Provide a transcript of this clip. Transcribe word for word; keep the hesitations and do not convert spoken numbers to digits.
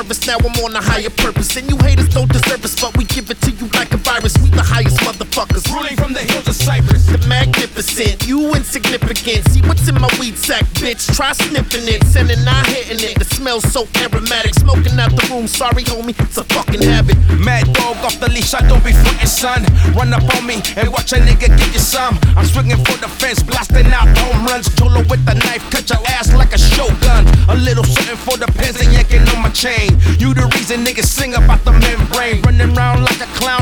nervous, now I'm on a higher purpose. And you haters don't deserve us, but we give it to you like a virus. We the highest motherfuckers, ruling from the hills of Cyprus. The magnificent, you insignificant. See what's in my weed sack, bitch, try sniffing it. Sending, not hitting it, the smell's so aromatic. Smoking out the room, sorry homie, it's a fucking habit. Mad dog off the leash, I don't be frontin', son. Run up on me and watch a nigga get you some. I'm swinging for the fence, blasting out home runs. Cholo with the knife, cut your ass like a shotgun. A little something for the pens and yanking on my chain. You the reason niggas sing about the membrane. Running around like a clown,